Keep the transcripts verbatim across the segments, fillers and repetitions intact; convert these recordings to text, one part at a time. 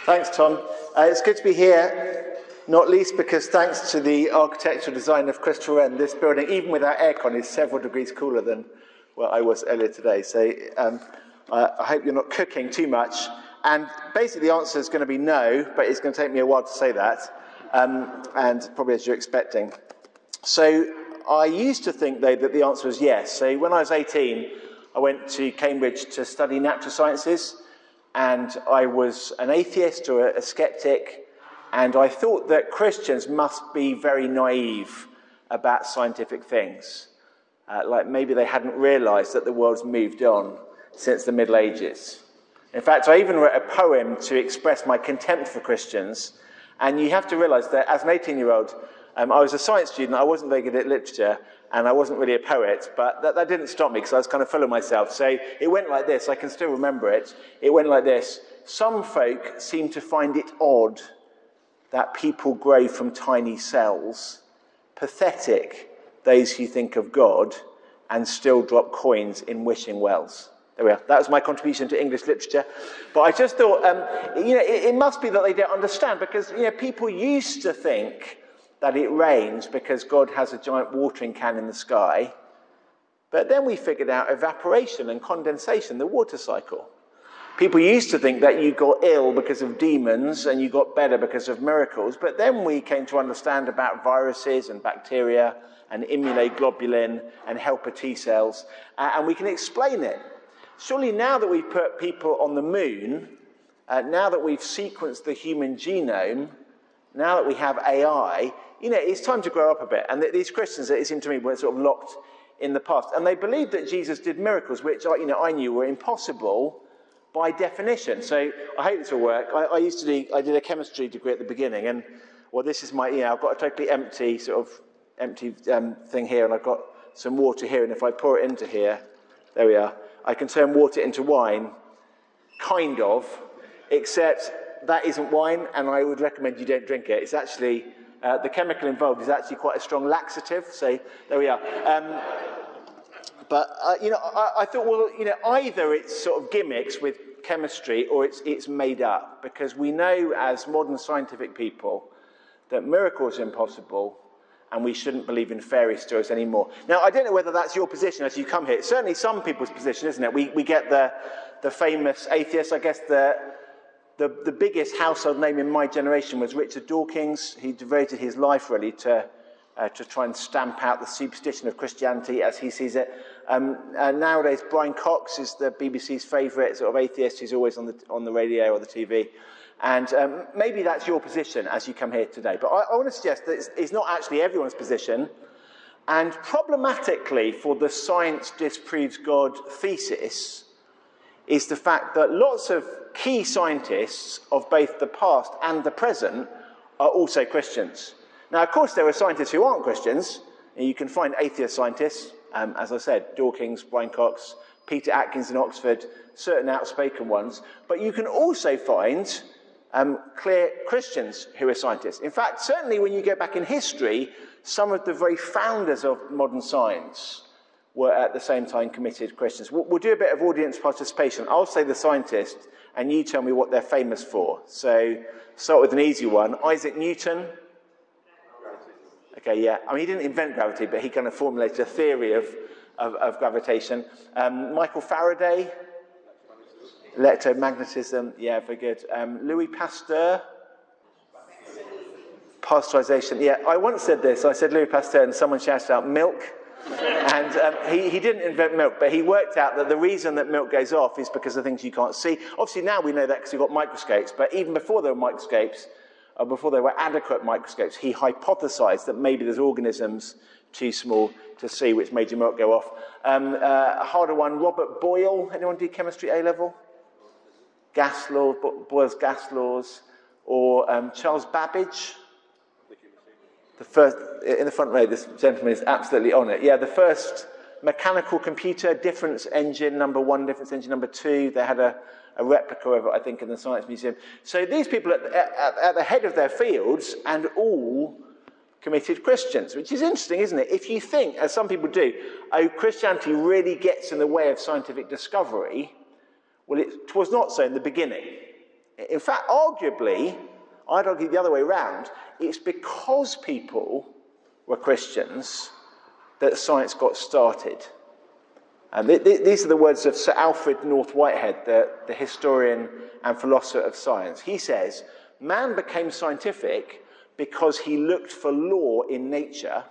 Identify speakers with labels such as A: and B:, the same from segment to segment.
A: Thanks, Tom. Uh, it's good to be here, not least because thanks to the architectural design of Christopher Wren, this building, even without aircon, is several degrees cooler than where I was earlier today. So um, I, I hope you're not cooking too much. And basically the answer is going to be no, but it's going to take me a while to say that, um, and probably as you're expecting. So I used to think, though, that the answer was yes. So when I was eighteen, I went to Cambridge to study natural sciences, and I was an atheist or a, a skeptic, and I thought that Christians must be very naive about scientific things. Uh, like maybe they hadn't realised that the world's moved on since the Middle Ages. In fact, I even wrote a poem to express my contempt for Christians, and you have to realise that as an eighteen-year-old, um, I was a science student, I wasn't very good at literature, and I wasn't really a poet, but that, that didn't stop me because I was kind of full of myself. So it went like this, I can still remember it. It went like this: some folk seem to find it odd that people grow from tiny cells. Pathetic, those who think of God and still drop coins in wishing wells. There we are. That was my contribution to English literature. But I just thought, um, you know, it, it must be that they don't understand, because, you know, people used to think that it rains because God has a giant watering can in the sky. But then we figured out evaporation and condensation, the water cycle. People used to think that you got ill because of demons and you got better because of miracles. But then we came to understand about viruses and bacteria and immunoglobulin and helper T cells, uh, and we can explain it. Surely now that we've put people on the moon, uh, now that we've sequenced the human genome, now that we have A I, you know, it's time to grow up a bit. And these Christians, it seemed to me, were sort of locked in the past. And they believed that Jesus did miracles, which, you know, I knew were impossible by definition. So I hope this will work. I, I used to do, I did a chemistry degree at the beginning, and, well, this is my, you know, I've got a totally empty sort of empty um, thing here, and I've got some water here, and if I pour it into here, there we are, I can turn water into wine, kind of, except that isn't wine, and I would recommend you don't drink it. It's actually, uh, the chemical involved is actually quite a strong laxative, so there we are. Um, but, uh, you know, I, I thought, well, you know, either it's sort of gimmicks with chemistry or it's, it's made up, because we know as modern scientific people that miracles are impossible, and we shouldn't believe in fairy stories anymore. Now, I don't know whether that's your position as you come here. It's certainly some people's position, isn't it? We, we get the, the famous atheists. I guess the, the, the biggest household name in my generation was Richard Dawkins. He devoted his life, really, to, uh, to try and stamp out the superstition of Christianity as he sees it. Um, and nowadays, Brian Cox is the B B C's favourite sort of atheist who's always on the, on the radio or the T V. And um, maybe that's your position as you come here today. But I, I want to suggest that it's, it's not actually everyone's position. And problematically for the science disproves God thesis is the fact that lots of key scientists of both the past and the present are also Christians. Now, of course, there are scientists who aren't Christians. And you can find atheist scientists, um, as I said, Dawkins, Brian Cox, Peter Atkins in Oxford, certain outspoken ones. But you can also find Um, clear Christians who are scientists. In fact, certainly when you go back in history, some of the very founders of modern science were at the same time committed Christians. We'll, we'll do a bit of audience participation. I'll say the scientist, and you tell me what they're famous for. So, start with an easy one. Isaac Newton. Okay, yeah. I mean, he didn't invent gravity, but he kind of formulated a theory of, of, of gravitation. Um, Michael Faraday. Electromagnetism, yeah, very good. Um, Louis Pasteur, pasteurization. Yeah, I once said this. I said Louis Pasteur, and someone shouted out milk. And um, he, he didn't invent milk, but he worked out that the reason that milk goes off is because of things you can't see. Obviously, now we know that because we've got microscopes, but even before there were microscopes, or before there were adequate microscopes, he hypothesized that maybe there's organisms too small to see, which made your milk go off. Um, uh, a harder one, Robert Boyle. Anyone do chemistry A-level? Gas laws, Boyle's gas laws, or um, Charles Babbage. The first, in the front row, this gentleman is absolutely on it. Yeah, the first mechanical computer, difference engine number one, difference engine number two. They had a, a replica of it, I think, in the Science Museum. So these people at, at, at the head of their fields, and all committed Christians, which is interesting, isn't it? If you think, as some people do, oh, Christianity really gets in the way of scientific discovery, well, it was not so in the beginning. In fact, arguably, I'd argue the other way around, it's because people were Christians that science got started. And th- th- these are the words of Sir Alfred North Whitehead, the, the historian and philosopher of science. He says, man became scientific because he looked for law in nature,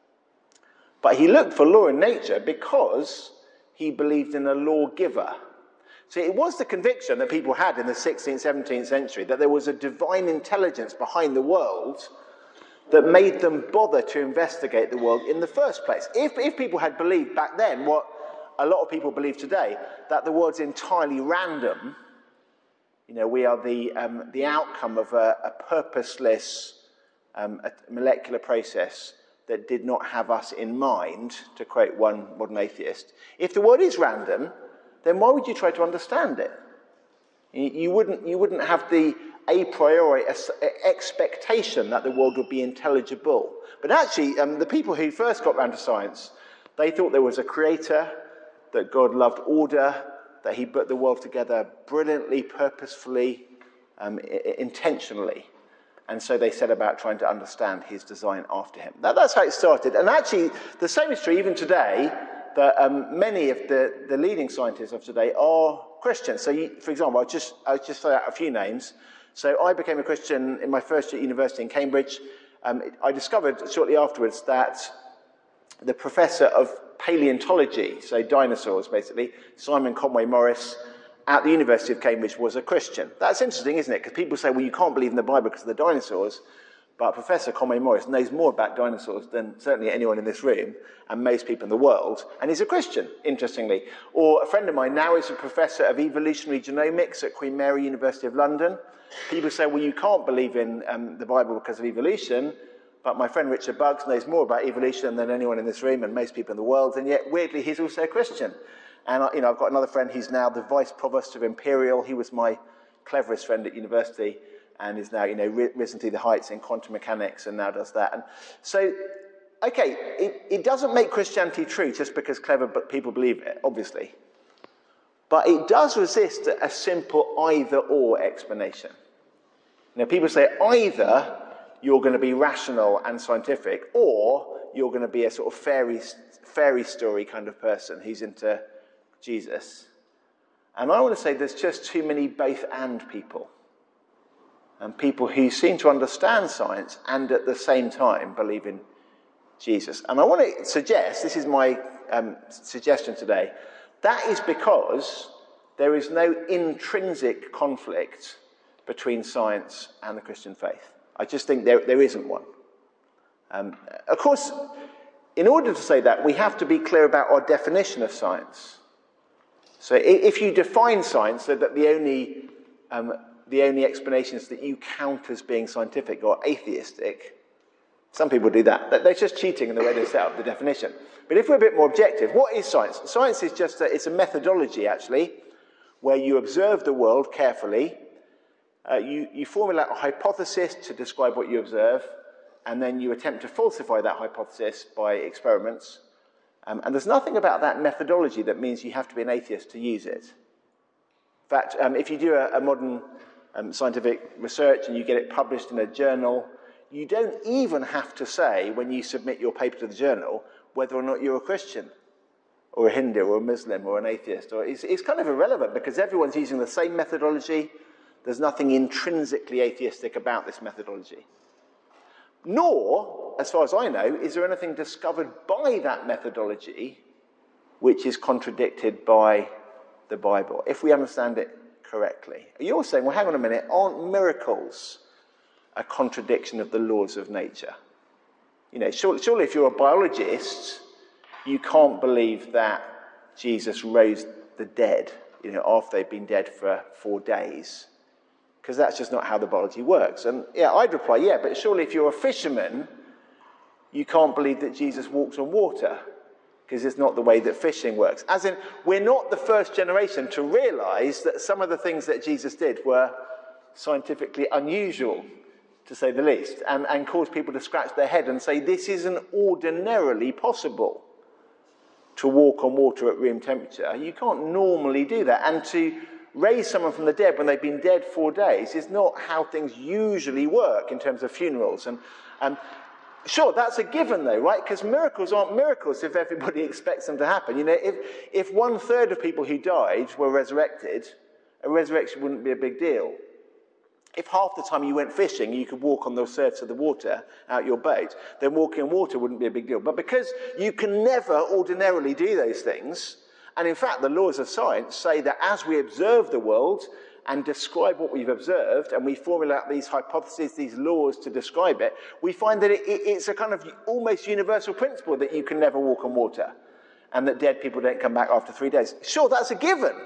A: but he looked for law in nature because he believed in a lawgiver. So it was the conviction that people had in the sixteenth, seventeenth century that there was a divine intelligence behind the world that made them bother to investigate the world in the first place. If, if people had believed back then what a lot of people believe today, that the world's entirely random, you know, we are the, um, the outcome of a, a purposeless um, a molecular process that did not have us in mind, to quote one modern atheist. If the world is random, then why would you try to understand it? You wouldn't, you wouldn't have the a priori expectation that the world would be intelligible. But actually, um, the people who first got round to science, they thought there was a creator, that God loved order, that he put the world together brilliantly, purposefully, um, I- intentionally. And so they set about trying to understand his design after him. That, that's how it started. And actually, the same is true even today, that um, many of the, the leading scientists of today are Christians. So, you, for example, I'll just, I'll just throw out a few names. So I became a Christian in my first year at university in Cambridge. Um, I discovered shortly afterwards that the professor of paleontology, so dinosaurs basically, Simon Conway Morris, at the University of Cambridge was a Christian. That's interesting, isn't it? Because people say, well, you can't believe in the Bible because of the dinosaurs, but Professor Conway Morris knows more about dinosaurs than certainly anyone in this room and most people in the world, and he's a Christian, interestingly. Or a friend of mine now is a professor of evolutionary genomics at Queen Mary University of London. People say, well, you can't believe in um, the Bible because of evolution, but my friend Richard Buggs knows more about evolution than anyone in this room and most people in the world, and yet, weirdly, he's also a Christian. And you know, I've got another friend who's now the vice provost of Imperial. He was my cleverest friend at university and is now, you know, risen to the heights in quantum mechanics and now does that. And so, okay, it, it doesn't make Christianity true just because clever people believe it, obviously. But it does resist a simple either-or explanation. You know, people say either you're going to be rational and scientific, or you're going to be a sort of fairy, fairy story kind of person who's into Jesus. And I want to say there's just too many both and people. And people who seem to understand science and at the same time believe in Jesus. And I want to suggest, this is my um, suggestion today, that is because there is no intrinsic conflict between science and the Christian faith. I just think there, there isn't one. Um, of course, in order to say that, we have to be clear about our definition of science. So if you define science so that the only, um, the only explanations that you count as being scientific are atheistic, some people do that. They're just cheating in the way they set up the definition. But if we're a bit more objective, what is science? Science is just a, it's a methodology, actually, where you observe the world carefully, uh, you, you formulate a hypothesis to describe what you observe, and then you attempt to falsify that hypothesis by experiments. Um, and there's nothing about that methodology that means you have to be an atheist to use it. In fact, um, if you do a, a modern um, scientific research and you get it published in a journal, you don't even have to say, when you submit your paper to the journal, whether or not you're a Christian, or a Hindu, or a Muslim, or an atheist. Or it's, it's kind of irrelevant, because everyone's using the same methodology. There's nothing intrinsically atheistic about this methodology. Nor, as far as I know, is there anything discovered by that methodology which is contradicted by the Bible, if we understand it correctly. You're saying, well, hang on a minute, aren't miracles a contradiction of the laws of nature? You know, surely, surely if you're a biologist, you can't believe that Jesus rose the dead, you know, after they've been dead for four days. Because that's just not how the biology works. And yeah, I'd reply, yeah, but surely if you're a fisherman, you can't believe that Jesus walked on water, because it's not the way that fishing works. As in, we're not the first generation to realise that some of the things that Jesus did were scientifically unusual, to say the least, and, and caused people to scratch their head and say, this isn't ordinarily possible to walk on water at room temperature. You can't normally do that. And to raise someone from the dead when they've been dead four days is not how things usually work in terms of funerals. And, and sure, that's a given though, right? Because miracles aren't miracles if everybody expects them to happen. You know, if, if one third of people who died were resurrected, a resurrection wouldn't be a big deal. If half the time you went fishing, you could walk on the surface of the water out your boat, then walking on water wouldn't be a big deal. But because you can never ordinarily do those things, and in fact the laws of science say that as we observe the world and describe what we've observed, and we formulate these hypotheses, these laws to describe it, we find that it, it, it's a kind of almost universal principle that you can never walk on water, and that dead people don't come back after three days. Sure, that's a given.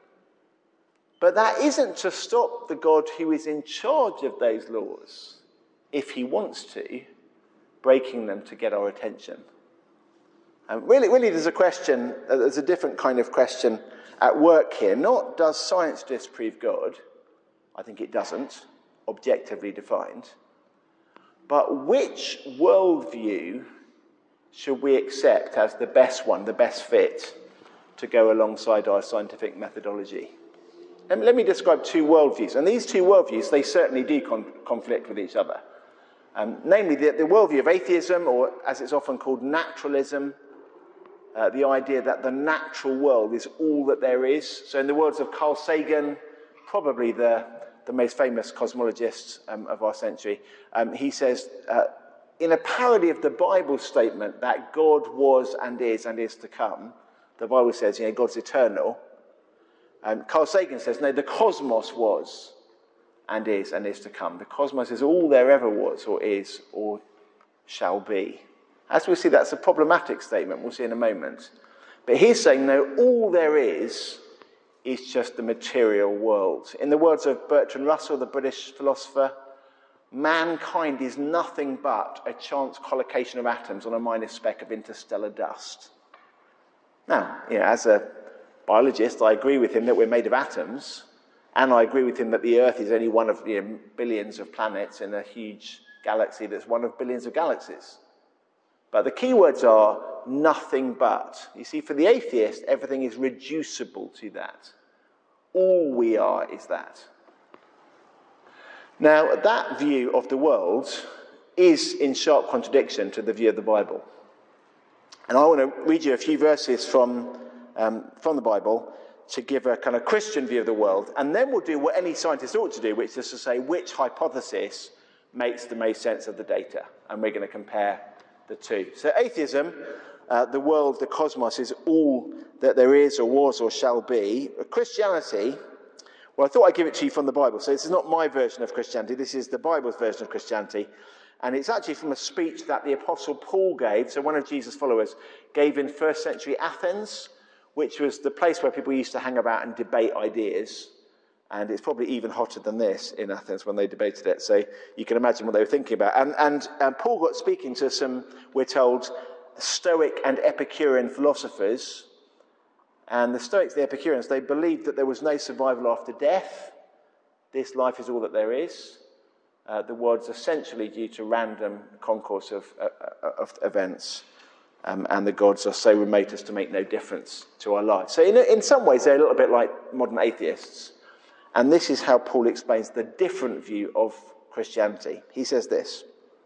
A: But that isn't to stop the God who is in charge of those laws, if he wants to, breaking them to get our attention. And really, really there's a question, there's a different kind of question at work here. Not does science disprove God? I think it doesn't, objectively defined. But which worldview should we accept as the best one, the best fit, to go alongside our scientific methodology? And let me describe two worldviews. And these two worldviews, they certainly do con- conflict with each other. Um, namely, the, the worldview of atheism, or as it's often called, naturalism, uh, the idea that the natural world is all that there is. So in the words of Carl Sagan, probably the, the most famous cosmologist um, of our century, um, he says, uh, in a parody of the Bible statement that God was and is and is to come, the Bible says, you know, God's eternal. Um, Carl Sagan says, no, the cosmos was and is and is to come. The cosmos is all there ever was or is or shall be. As we'll see, that's a problematic statement. We'll see in a moment. But he's saying, no, all there is is just the material world. In the words of Bertrand Russell, the British philosopher, mankind is nothing but a chance collocation of atoms on a minor speck of interstellar dust. Now, you know, as a biologist, I agree with him that we're made of atoms, and I agree with him that the Earth is only one of, you know, billions of planets in a huge galaxy that's one of billions of galaxies. But the key words are nothing but. You see, for the atheist, everything is reducible to that. All we are is that. Now, that view of the world is in sharp contradiction to the view of the Bible. And I want to read you a few verses from Um, from the Bible to give a kind of Christian view of the world, and then we'll do what any scientist ought to do, which is to say which hypothesis makes the most sense of the data, and we're going to compare the two. So atheism, uh, the world, the cosmos is all that there is or was or shall be. Christianity, well, I thought I'd give it to you from the Bible. So this is not my version of Christianity, this is the Bible's version of Christianity. And it's actually from a speech that the Apostle Paul gave, so one of Jesus' followers, gave in first century Athens, which was the place where people used to hang about and debate ideas. And it's probably even hotter than this in Athens when they debated it. So you can imagine what they were thinking about. And, and, and Paul got speaking to some, we're told, Stoic and Epicurean philosophers. And the Stoics, the Epicureans, they believed that there was no survival after death. This life is all that there is. Uh, the world's essentially due to random concourse of, uh, of events. Um, and the gods are so remote as to make no difference to our lives. So in, in some ways, they're a little bit like modern atheists. And this is how Paul explains the different view of Christianity. He says this: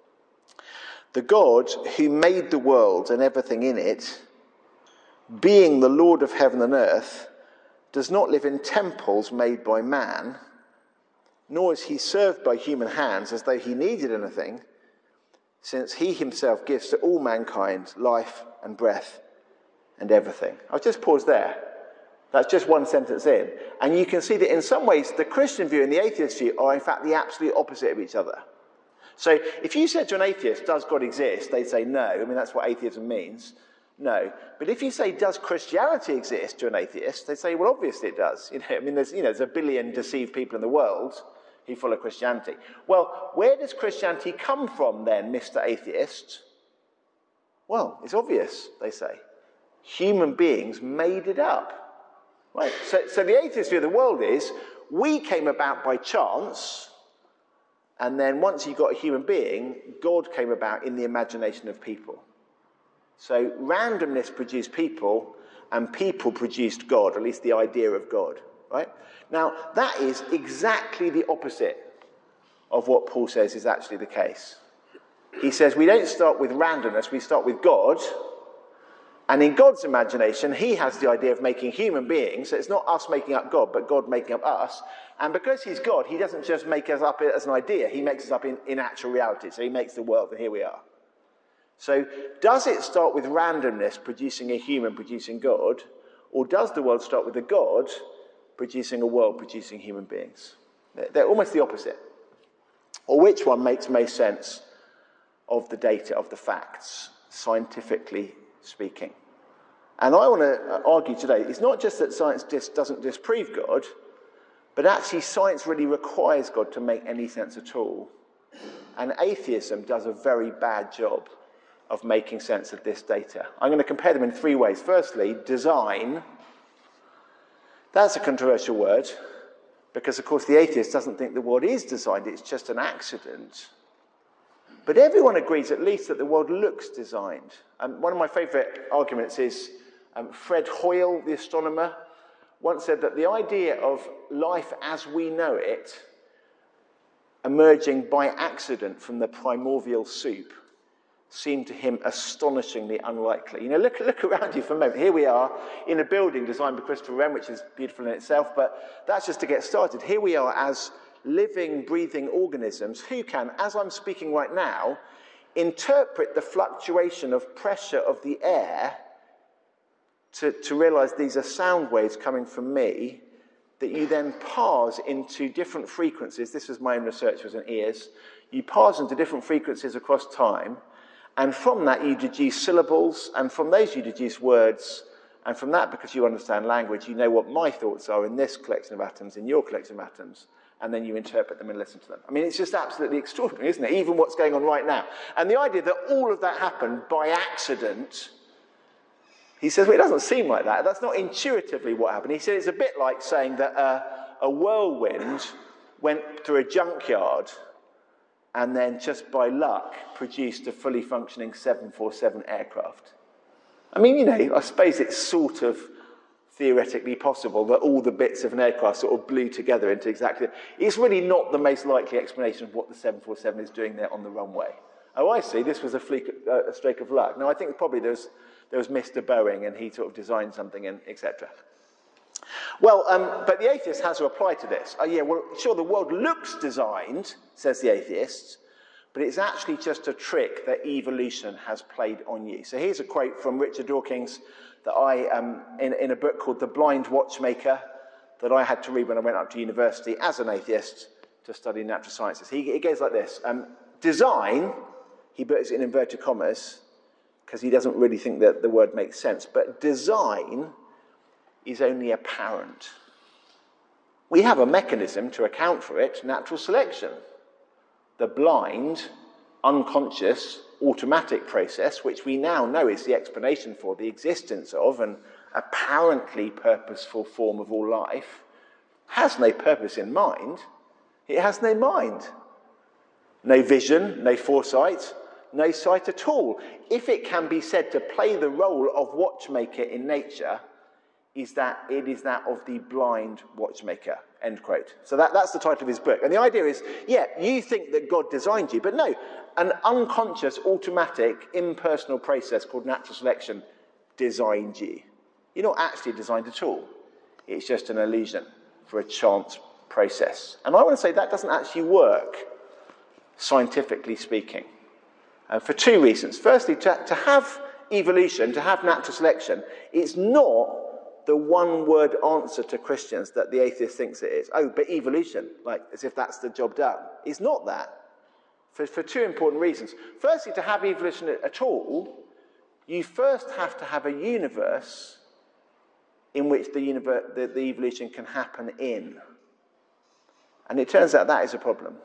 A: the God who made the world and everything in it, being the Lord of heaven and earth, does not live in temples made by man, nor is he served by human hands as though he needed anything, since he himself gives to all mankind life and breath and everything. I'll just pause there. That's just one sentence in. And you can see that in some ways the Christian view and the atheist view are in fact the absolute opposite of each other. So if you said to an atheist, does God exist? They'd say no. I mean, that's what atheism means. No. But if you say, does Christianity exist to an atheist? They'd say, well, obviously it does. You know, I mean, there's, you know, there's a billion deceived people in the world who follow Christianity. Well, where does Christianity come from then, Mister Atheist? Well, it's obvious, they say. Human beings made it up. Right? So, so the atheist view of the world is, we came about by chance, and then once you got a human being, God came about in the imagination of people. So randomness produced people, and people produced God, or at least the idea of God. right? Now, that is exactly the opposite of what Paul says is actually the case. He says we don't start with randomness, we start with God. And in God's imagination, he has the idea of making human beings. So it's not us making up God, but God making up us. And because he's God, he doesn't just make us up as an idea. He makes us up in, in actual reality. So he makes the world, and here we are. So does it start with randomness, producing a human, producing God? Or does the world start with a God, producing a world, producing human beings? They're, they're almost the opposite. Or which one makes most sense of the data, of the facts, scientifically speaking? And I want to argue today, it's not just that science just doesn't disprove God, but actually science really requires God to make any sense at all. And atheism does a very bad job of making sense of this data. I'm going to compare them in three ways. Firstly, design. That's a controversial word, because of course the atheist doesn't think the world is designed, it's just an accident. But everyone agrees at least that the world looks designed. Um, one of my favourite arguments is um, Fred Hoyle, the astronomer, once said that the idea of life as we know it emerging by accident from the primordial soup seemed to him astonishingly unlikely. You know, look, look around you for a moment. Here we are in a building designed by Christopher Wren, which is beautiful in itself, but that's just to get started. Here we are as living, breathing organisms who can, as I'm speaking right now, interpret the fluctuation of pressure of the air to, to realize these are sound waves coming from me that you then parse into different frequencies. This was my own research, was in ears. You parse into different frequencies across time, and from that you deduce syllables, and from those you deduce words, and from that, because you understand language, you know what my thoughts are in this collection of atoms, in your collection of atoms, and then you interpret them and listen to them. I mean, it's just absolutely extraordinary, isn't it? Even what's going on right now. And the idea that all of that happened by accident, he says, well, it doesn't seem like that. That's not intuitively what happened. He said it's a bit like saying that uh, a whirlwind went through a junkyard and then just by luck produced a fully functioning seven forty-seven aircraft. I mean, you know, I suppose it's sort of theoretically possible that all the bits of an aircraft sort of blew together into exactly... It's really not the most likely explanation of what the seven forty-seven is doing there on the runway. Oh, I see, this was a, fleek, uh, a stroke of luck. No, I think probably there was, there was Mister Boeing and he sort of designed something, and et cetera. Well, um, but the atheist has to reply to this. Oh, yeah, well, sure, the world looks designed, says the atheist, but it's actually just a trick that evolution has played on you. So here's a quote from Richard Dawkins that I, um, in, in a book called The Blind Watchmaker, that I had to read when I went up to university as an atheist to study natural sciences. He, he goes like this. Um, design, he puts it in inverted commas, because he doesn't really think that the word makes sense, but design is only apparent. We have a mechanism to account for it, natural selection. The blind, unconscious, automatic process, which we now know is the explanation for the existence of an apparently purposeful form of all life, has no purpose in mind. It has no mind. No vision, no foresight, no sight at all. If it can be said to play the role of watchmaker in nature, is that it is that of the blind watchmaker, end quote. So that, that's the title of his book. And the idea is, yeah, you think that God designed you, but no, an unconscious, automatic, impersonal process called natural selection designed you. You're not actually designed at all. It's just an illusion for a chance process. And I want to say that doesn't actually work, scientifically speaking, and for two reasons. Firstly, to, to have evolution, to have natural selection, it's not the one-word answer to Christians that the atheist thinks it is. Oh, but evolution, like as if that's the job done. It's not that, for, for two important reasons. Firstly, to have evolution at all, you first have to have a universe in which the, universe, the, the evolution can happen in. And it turns out that is a problem.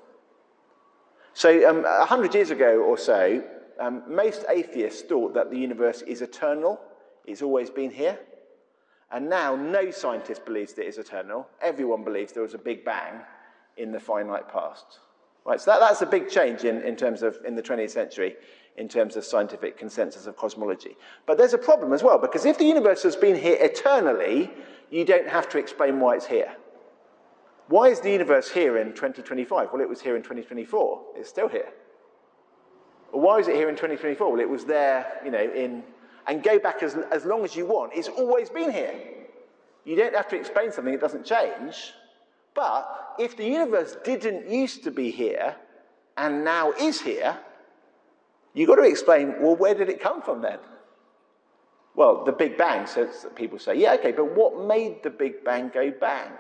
A: So um, a hundred years ago or so, um, most atheists thought that the universe is eternal. It's always been here. And now no scientist believes that it is eternal. Everyone believes there was a big bang in the finite past. Right, so that, that's a big change in, in terms of, in the twentieth century, in terms of scientific consensus of cosmology. But there's a problem as well, because if the universe has been here eternally, you don't have to explain why it's here. Why is the universe here in twenty twenty-five? Well, it was here in twenty twenty-four. It's still here. Well, why is it here in twenty twenty-four? Well, it was there, you know, in... And go back as, as long as you want. It's always been here. You don't have to explain something, it doesn't change. But if the universe didn't used to be here and now is here, you've got to explain, well, where did it come from then? Well, the Big Bang, so people say, yeah, okay, but what made the Big Bang go bang?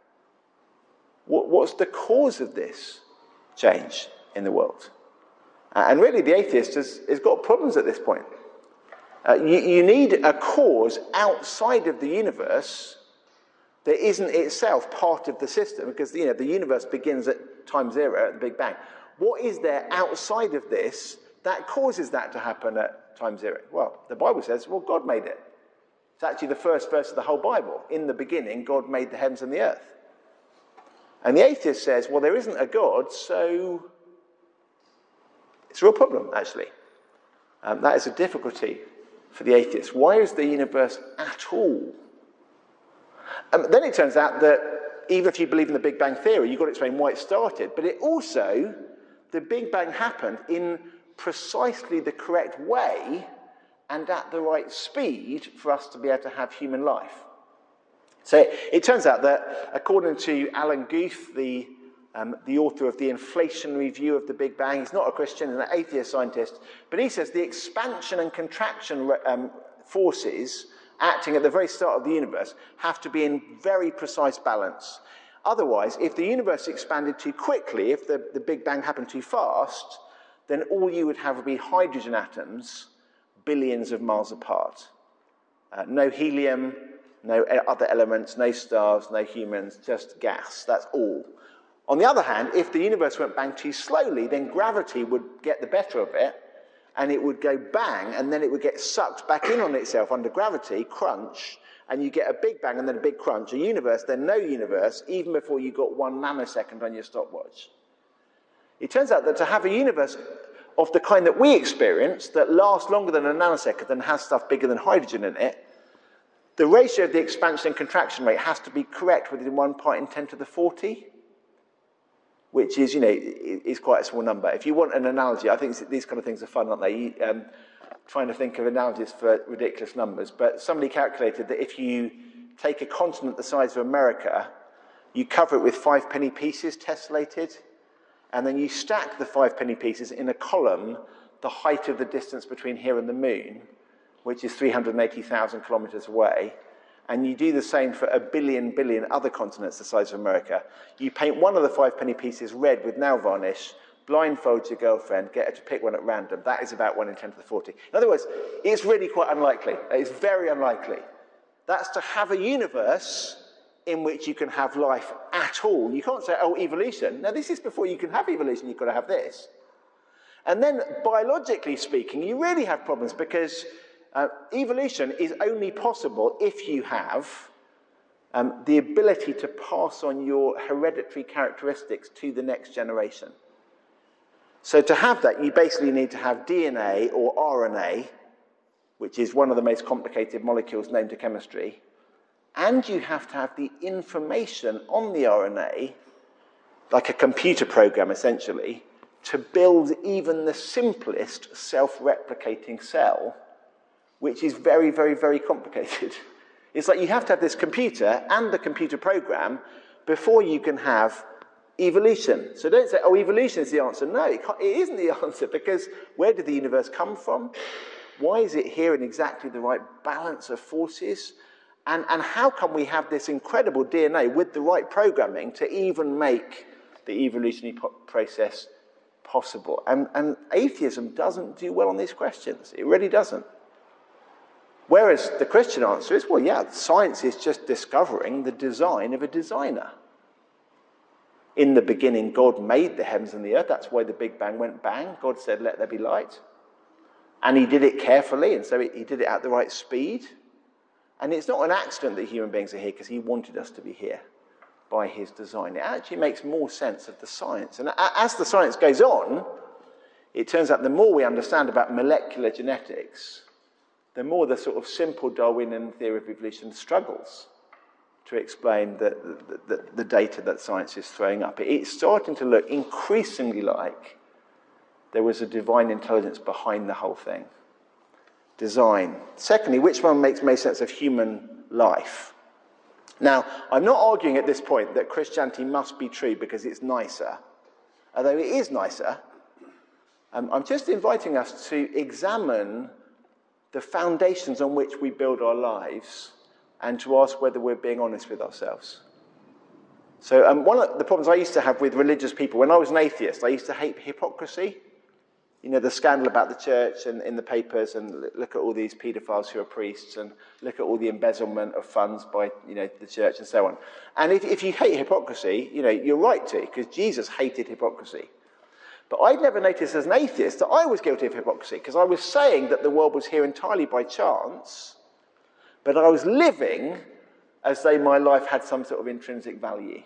A: What, what's the cause of this change in the world? And really, the atheist has, has got problems at this point. Uh, you, you need a cause outside of the universe that isn't itself part of the system, because you know the universe begins at time zero, at the Big Bang. What is there outside of this that causes that to happen at time zero? Well, the Bible says, well, God made it. It's actually the first verse of the whole Bible. In the beginning, God made the heavens and the earth. And the atheist says, well, there isn't a God, so it's a real problem, actually. Um, that is a difficulty for the atheist. Why is the universe at all? Um, then it turns out that even if you believe in the Big Bang Theory, you've got to explain why it started. But it also, the Big Bang happened in precisely the correct way and at the right speed for us to be able to have human life. So it, it turns out that according to Alan Guth, the Um, the author of the Inflationary View of the Big Bang, he's not a Christian, he's an atheist scientist, but he says the expansion and contraction um, forces acting at the very start of the universe have to be in very precise balance. Otherwise, if the universe expanded too quickly, if the, the Big Bang happened too fast, then all you would have would be hydrogen atoms billions of miles apart. Uh, no helium, no other elements, no stars, no humans, just gas, that's all. On the other hand, if the universe went bang too slowly, then gravity would get the better of it, and it would go bang, and then it would get sucked back in on itself under gravity, crunch, and you get a big bang and then a big crunch, a universe, then no universe, even before you got one nanosecond on your stopwatch. It turns out that to have a universe of the kind that we experience, that lasts longer than a nanosecond and has stuff bigger than hydrogen in it, the ratio of the expansion and contraction rate has to be correct within one part in ten to the forty. Which is, you know, is quite a small number. If you want an analogy, I think these kind of things are fun, aren't they? Um, trying to think of analogies for ridiculous numbers. But somebody calculated that if you take a continent the size of America, you cover it with five penny pieces tessellated, and then you stack the five penny pieces in a column the height of the distance between here and the moon, which is three hundred eighty thousand kilometers away. And you do the same for a billion, billion other continents the size of America. You paint one of the five penny pieces red with nail varnish, blindfold your girlfriend, get her to pick one at random. That is about one in ten to the forty. In other words, it's really quite unlikely. It's very unlikely. That's to have a universe in which you can have life at all. You can't say, oh, evolution. Now, this is before you can have evolution, you've got to have this. And then, biologically speaking, you really have problems because Uh, evolution is only possible if you have um, the ability to pass on your hereditary characteristics to the next generation. So to have that, you basically need to have D N A or R N A, which is one of the most complicated molecules known to chemistry, and you have to have the information on the R N A, like a computer program essentially, to build even the simplest self-replicating cell, which is very, very, very complicated. It's like you have to have this computer and the computer program before you can have evolution. So don't say, oh, evolution is the answer. No, it, can't, it isn't the answer, because where did the universe come from? Why is it here in exactly the right balance of forces? And, and how can we have this incredible D N A with the right programming to even make the evolutionary po- process possible? And, and atheism doesn't do well on these questions. It really doesn't. Whereas the Christian answer is, well, yeah, science is just discovering the design of a designer. In the beginning, God made the heavens and the earth. That's why the Big Bang went bang. God said, let there be light. And he did it carefully, and so he did it at the right speed. And it's not an accident that human beings are here, because he wanted us to be here by his design. It actually makes more sense of the science. And as the science goes on, it turns out the more we understand about molecular genetics, the more the sort of simple Darwinian theory of evolution struggles. to explain the, the, the, the data that science is throwing up. It's starting to look increasingly like there was a divine intelligence behind the whole thing. Design. Secondly, which one makes most sense of human life? Now, I'm not arguing at this point that Christianity must be true because it's nicer, although it is nicer. Um, I'm just inviting us to examine the foundations on which we build our lives and to ask whether we're being honest with ourselves. So um, one of the problems I used to have with religious people, when I was an atheist, I used to hate hypocrisy. You know, the scandal about the church and in the papers, and look at all these paedophiles who are priests, and look at all the embezzlement of funds by, you know, the church and so on. And if, if you hate hypocrisy, you know, you're right to, because Jesus hated hypocrisy. But I'd never noticed as an atheist that I was guilty of hypocrisy, because I was saying that the world was here entirely by chance, but I was living as though my life had some sort of intrinsic value.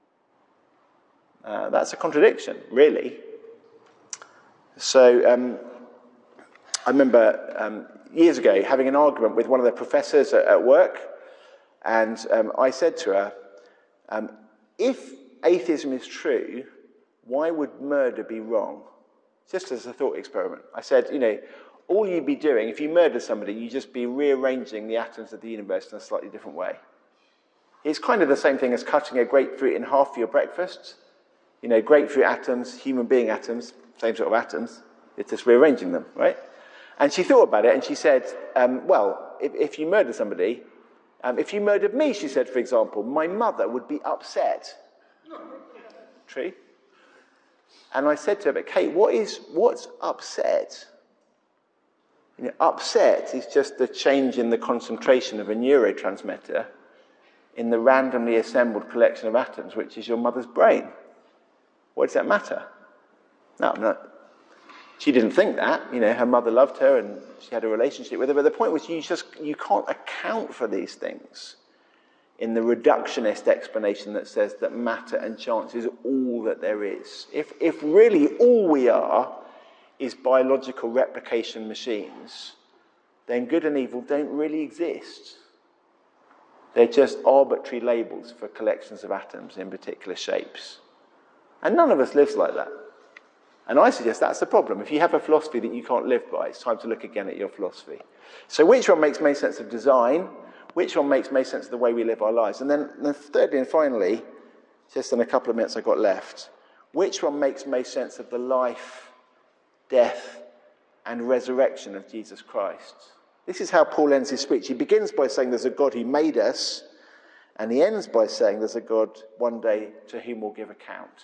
A: Uh, that's a contradiction, really. So um, I remember um, years ago having an argument with one of the professors at, at work, and um, I said to her, um, if atheism is true, why would murder be wrong? Just as a thought experiment. I said, you know, all you'd be doing, if you murder somebody, you'd just be rearranging the atoms of the universe in a slightly different way. It's kind of the same thing as cutting a grapefruit in half for your breakfast. You know, grapefruit atoms, human being atoms, same sort of atoms, it's just rearranging them, right? And she thought about it and she said, um, well, if, if you murder somebody, um, if you murdered me, she said, for example, my mother would be upset. True? And I said to her, but Kate, what is, what's upset? You know, upset is just the change in the concentration of a neurotransmitter in the randomly assembled collection of atoms, which is your mother's brain. Why does that matter? No, no. She didn't think that. You know, her mother loved her and she had a relationship with her. But the point was, you just you can't account for these things in the reductionist explanation that says that matter and chance is all that there is. If if really all we are is biological replication machines, then good and evil don't really exist. They're just arbitrary labels for collections of atoms in particular shapes. And none of us lives like that. And I suggest that's the problem. If you have a philosophy that you can't live by, it's time to look again at your philosophy. So which one makes most sense of design? Which one makes most sense of the way we live our lives? And then, then thirdly and finally, just in a couple of minutes I've got left, which one makes most sense of the life, death, and resurrection of Jesus Christ? This is how Paul ends his speech. He begins by saying there's a God who made us, and he ends by saying there's a God one day to whom we'll give account.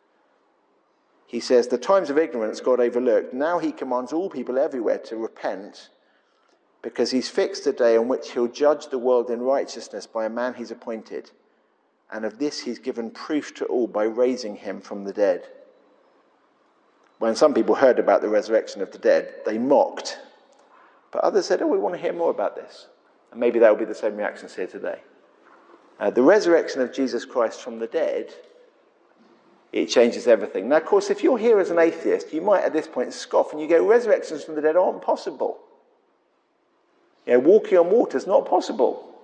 A: He says, the times of ignorance God overlooked, now he commands all people everywhere to repent, because he's fixed a day on which he'll judge the world in righteousness by a man he's appointed. And of this he's given proof to all by raising him from the dead. When some people heard about the resurrection of the dead, they mocked. But others said, oh, we want to hear more about this. And maybe that will be the same reactions here today. Uh, the resurrection of Jesus Christ from the dead, it changes everything. Now, of course, if you're here as an atheist, you might at this point scoff and you go, resurrections from the dead aren't possible. You know, walking on water is not possible.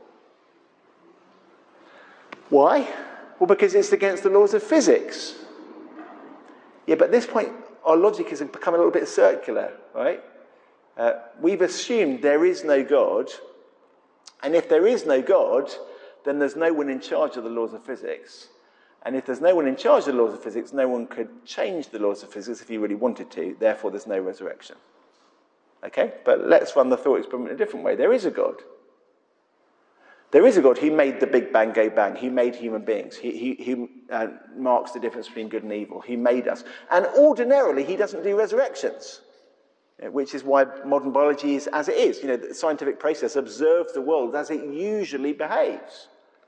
A: Why? Well, because it's against the laws of physics. Yeah, but at this point, our logic has become a little bit circular, right? Uh, we've assumed there is no God, and if there is no God, then there's no one in charge of the laws of physics. And if there's no one in charge of the laws of physics, no one could change the laws of physics if he really wanted to. Therefore, there's no resurrection. Okay? But let's run the thought experiment in a different way. There is a God. There is a God who made the Big Bang go bang. He made human beings. He, he, he uh, marks the difference between good and evil. He made us. And ordinarily, he doesn't do resurrections, which is why modern biology is as it is. You know, the scientific process observes the world as it usually behaves.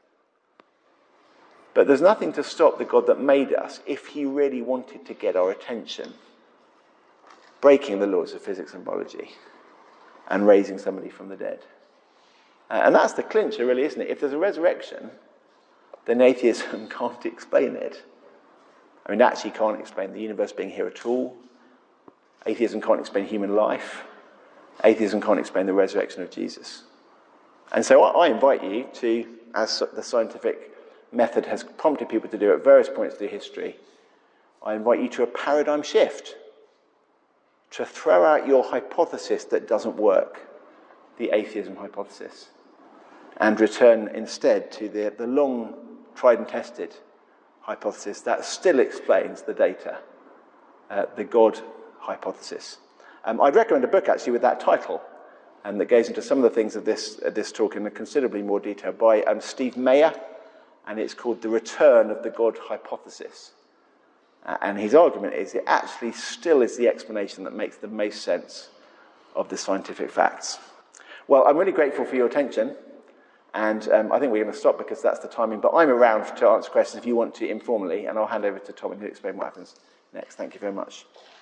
A: But there's nothing to stop the God that made us, if he really wanted to get our attention, breaking the laws of physics and biology and raising somebody from the dead. Uh, and that's the clincher, really, isn't it? If there's a resurrection, then atheism can't explain it. I mean, it actually can't explain the universe being here at all. Atheism can't explain human life. Atheism can't explain the resurrection of Jesus. And so I, I invite you to as the scientific method has prompted people to do at various points through history, I invite you to a paradigm shift, to throw out your hypothesis that doesn't work, the atheism hypothesis, and return instead to the, the long tried and tested hypothesis that still explains the data, uh, the God hypothesis. Um, I'd recommend a book actually with that title, and um, that goes into some of the things of this, uh, this talk in a considerably more detail, by um, Steve Mayer, and it's called The Return of the God Hypothesis. Uh, and his argument is it actually still is the explanation that makes the most sense of the scientific facts. Well, I'm really grateful for your attention, and um, I think we're going to stop because that's the timing, but I'm around to answer questions if you want to informally, and I'll hand over to Tom and he'll explain what happens next. Thank you very much.